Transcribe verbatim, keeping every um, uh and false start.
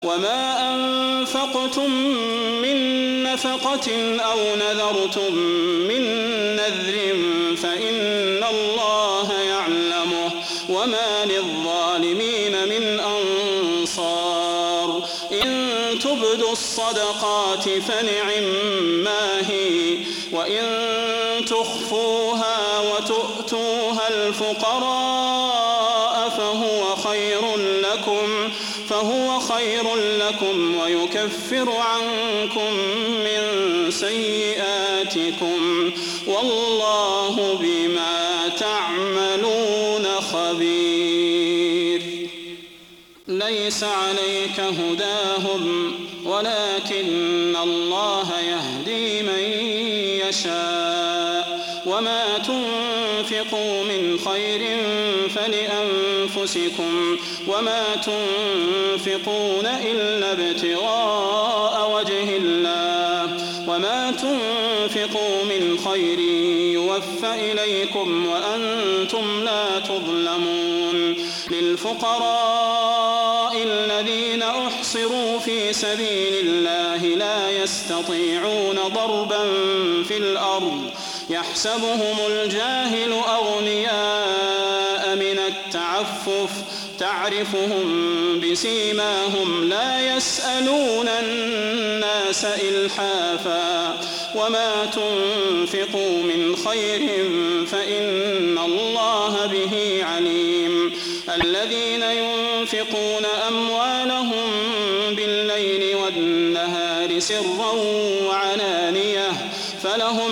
وما أنفقتم من نفقة أو نذرتم من نذر فإن الله يعلمه وما للظالمين من أنصار إن تبدوا الصدقات فنعما هي وإن تخفوها وتؤتوها الفقراء فهو خير لكم فهو خير لكم ويكفر عنكم من سيئاتكم والله بما تعملون خبير. ليس عليك هداهم ولكن الله يهدي من يشاء وما تنفقوا من خير فلأنفسكم وما تنفقون إلا ابتغاء وجه الله وما تنفقوا من خير يوفى إليكم وأنتم لا تظلمون. للفقراء الذين أحصروا في سبيل الله لا يستطيعون ضربا في الأرض يحسبهم الجاهل أغنياء من التعفف تعرفهم بسيماهم لا يسألون الناس إلحافا وما تنفقوا من خير فإن الله به عليم. الذين ينفقون أموالهم بالليل والنهار سرا وعلانية فلهم